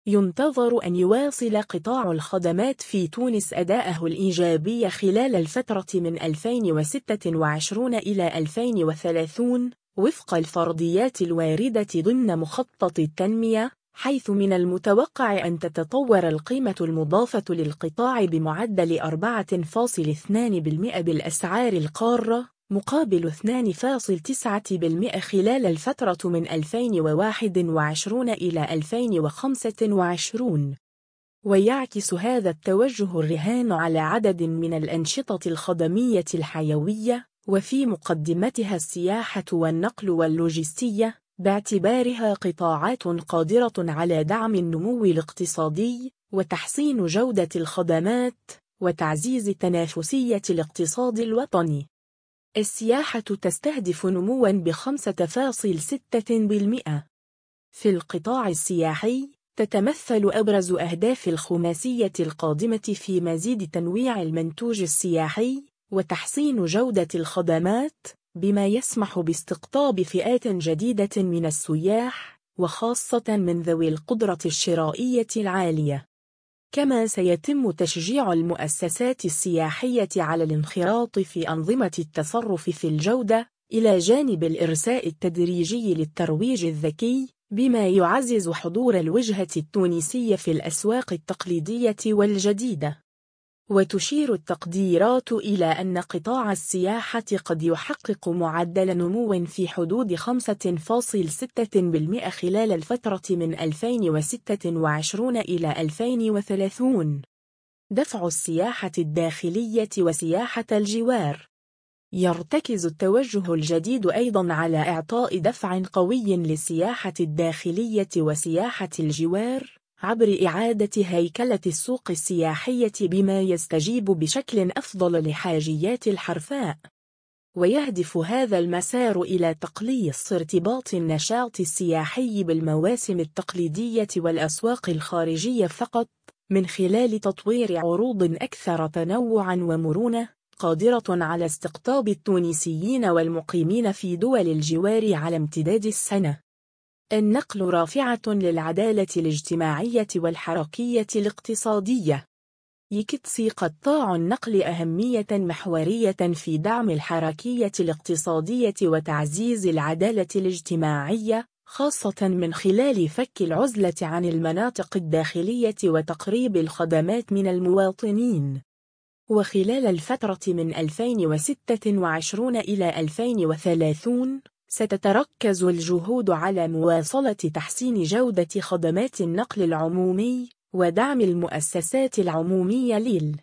ينتظر أن يواصل قطاع الخدمات في تونس أداءه الإيجابي خلال الفترة من 2026 إلى 2030 وفق الفرضيات الواردة ضمن مخطط التنمية، حيث من المتوقع أن تتطور القيمة المضافة للقطاع بمعدل 4.2% بالأسعار القارة مقابل 2.9% خلال الفترة من 2021 إلى 2025. ويعكس هذا التوجه الرهان على عدد من الأنشطة الخدمية الحيوية، وفي مقدمتها السياحة والنقل واللوجستية، باعتبارها قطاعات قادرة على دعم النمو الاقتصادي وتحسين جودة الخدمات وتعزيز تنافسية الاقتصاد الوطني. السياحة تستهدف نمواً ب5.6%. في القطاع السياحي، تتمثل أبرز أهداف الخماسية القادمة في مزيد تنويع المنتوج السياحي وتحسين جودة الخدمات، بما يسمح باستقطاب فئات جديدة من السياح، وخاصة من ذوي القدرة الشرائية العالية. كما سيتم تشجيع المؤسسات السياحية على الانخراط في أنظمة التصرف في الجودة، إلى جانب الإرساء التدريجي للترويج الذكي، بما يعزز حضور الوجهة التونسية في الأسواق التقليدية والجديدة. وتشير التقديرات إلى أن قطاع السياحة قد يحقق معدل نمو في حدود 5.6% خلال الفترة من 2026 إلى 2030. دفع السياحة الداخلية وسياحة الجوار. يرتكز التوجه الجديد أيضاً على إعطاء دفع قوي للسياحة الداخلية وسياحة الجوار عبر إعادة هيكلة السوق السياحية بما يستجيب بشكل أفضل لحاجيات الحرفاء. ويهدف هذا المسار إلى تقليص ارتباط النشاط السياحي بالمواسم التقليدية والأسواق الخارجية فقط، من خلال تطوير عروض أكثر تنوعاً ومرونة، قادرة على استقطاب التونسيين والمقيمين في دول الجوار على امتداد السنة. النقل رافعة للعدالة الاجتماعية والحركية الاقتصادية. يكتسي قطاع النقل أهمية محورية في دعم الحركية الاقتصادية وتعزيز العدالة الاجتماعية، خاصة من خلال فك العزلة عن المناطق الداخلية وتقريب الخدمات من المواطنين. وخلال الفترة من 2026 إلى 2030 ستتركز الجهود على مواصلة تحسين جودة خدمات النقل العمومي ودعم المؤسسات العمومية